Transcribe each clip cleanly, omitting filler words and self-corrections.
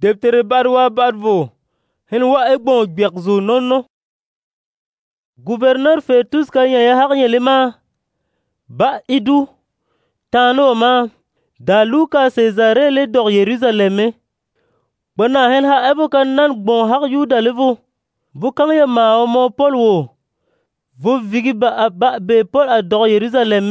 Deptere bad wa bad vo hen wa e gbon gbek zo nonno. Gouverneur Festus kan ya hak yelema ba idu tano ma da Luka Cesare le dog Jerusalem. Bana hen ha ebo kan nan gbon hak Yuda levo. Bu kan ya ma mo Paul wo. Vu vigi ba be Paul a dog Jerusalem.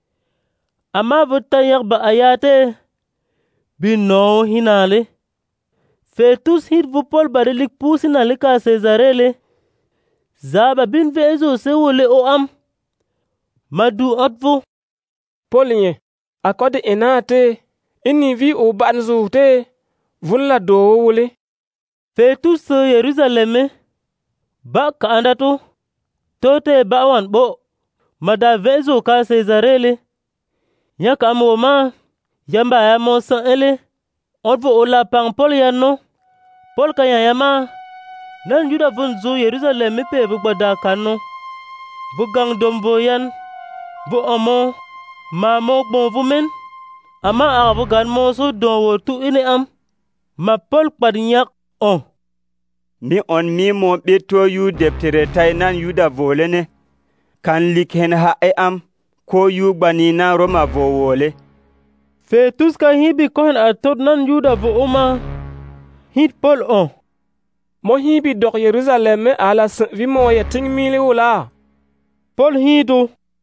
Ama vu tayak ba ayate bi no hinale. Festus hit vu Paul barilik pusina le ka Cesare le. Zaba bin vezo se wole o am. Madu otvo. Paul nye akode enate ini vi o banzo te vulla do wole. Festus Jerusalem ba ka andato tote ba wan bo mada vezo ka Cesare le. Nyaka mo ma yamba ya mo san ele otvo ola pang Paul yanno. Paul kan ya ma nan Yuda vun zo Jerusalem pe bu gbada kanno. Bu gang dom vo yan bu omo ma mo gbon vu men. Ama arabu gan mo so don wo tu ine am. Ma Paul kpadnyak on. Mi on mi mo beto yu deptere tay nan Yuda volene. Kan lik hen ha e am ko yu gbani na Roma vo wole. Festus kan hibi kohen atot nan Yuda vo oma. Hit Paul on. Mo hibi dok Jerusalem ala vi mo ya ting mili wula. Paul hido.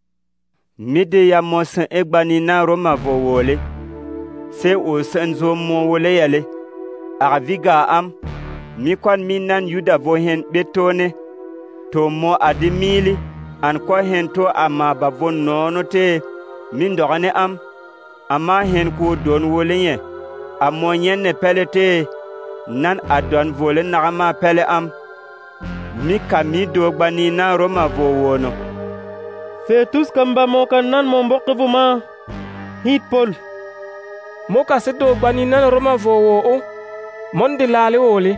Mide ya mo san e gbani na Roma vo wole. Se o san zo mo wole yale. Arviga am. Mi kwan mi nan Yuda vo hen betone. To mo adi mili. An kwa hen to ama bavon nono te. Min dogane am. Ama hen ko don wole nye. Amo nyen ne pelete. Nan adon vole nagama pele am. Mi kami do gbani na Roma vo wono. Festus kamba mo kan nan mo mbokk vo ma. Hit Paul. Mo ka se do gbani nan Roma vo wo o. Mon de lale wole.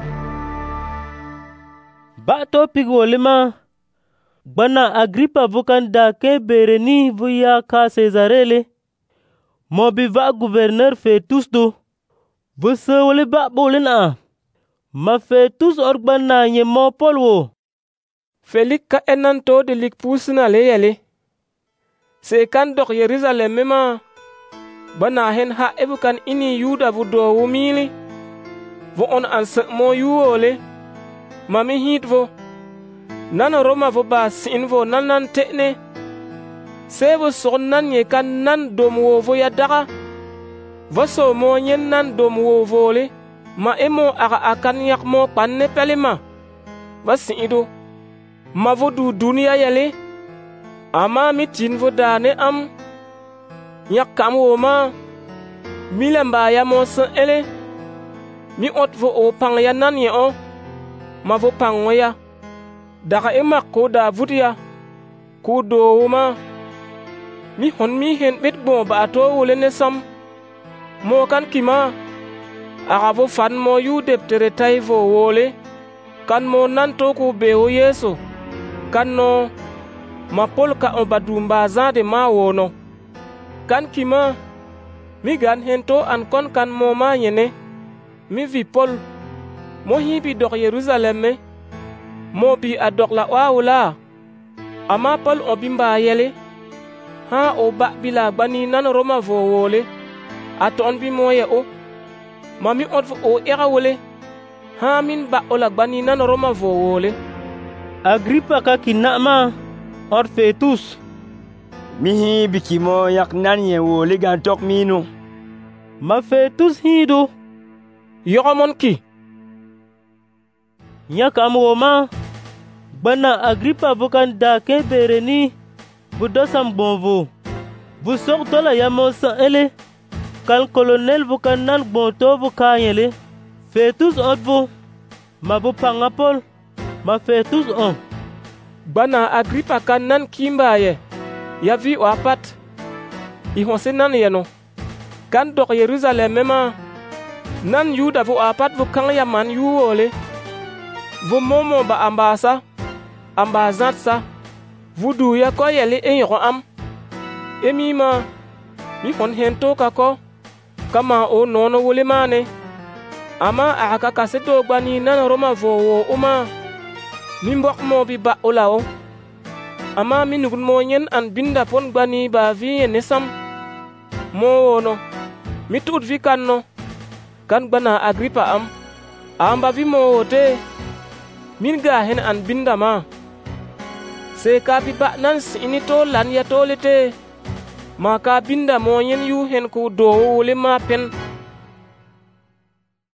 Ba to pig wole ma. Bana Agrippa vukan da ke bereni vu ya ka Cesare le. Mo bi va gouverneur Festus do. Vu se wole ba bolen a. Ma Festus orgban na nye mo Paul wo. Felix ka enan to de lik pusina le yele. Se kan dok Jerusalem ma. Bana hen ha ebu kan ini Yuda vu do wu mili. Vu on an se mo yu wole. Ma mi hit vo. Nan Roma vo ba sin vo nan tekne. Se vo son nan ye kan nan dom wo vo ya daga. Voso mo nyen nan dom wo vole. Ma emo aga akan yak mo panne pelema. Vasi ido. Ma vo du dunia yale. Ama mi tin vo dane am. Yak kam wo ma. Milemba ya mo san ele. Mi ot vo o pang ya nan ye o. Ma vo pang ya. Daga ema ko da vutia. Ko do ma. Mi hon mi hen bet bon ba to wole ne sam. Mo kan kima. Aga vo fan mo yu deptere tay vo wole. Kan mo nan to ko be o Yesu. Kan no. Ma Paul ka on badumba zan de ma wono. Kan kima. Mi gan hen to an kon kan mo ma yene. Mi vi Paul. Mo hibi dok Jerusalem me. Mo bi adok la wawula. Ama Paul on bimba yele. Ha o ba bila gbani nan Roma vo wole. Aton bi moye o. Mami otvo o era wole. Ha min ba ola gbani nan Roma vo wole. Agrippa ka kinama or Festus. Mihi bikimo yak nan ye wole gan tok mino. Ma Festus hido. Yoromon ki. Nyaka mo ma. Bana Agrippa vukan da ke bereni. Bu dosam bonvo. Bu sok tola ya mo san ele. Kan colonel vukan nan bon to vuka yele. Festus otvo. Ma bu panga Paul. Ma Festus on. Bana Agrippa kan nan kimba ye. Ya vi o apat. I honse nan ye no. Kan dok Jerusalem ma. Nan Yuda vu apat vukan ya man yu ole. Vu momo ba ambasa. Ambazat sa. Vudu ya ko yele enyo am. Emi ma. Mi hon hen to ka ko. Kama o nono wole mane. Ama aka kase do gbani nan Roma vowo uma mi mbok mo bi ba ulao. Ama mi nugun mo nyen an binda pon gbani ba vi nesam mo wono mi tut vi kanno kan gbana Agripa am amba vi mo wote min ga hen an binda ma se ka bi ba nan ini to lan ya tolete ma ka binda mo nyen yu hen ku do wole ma pen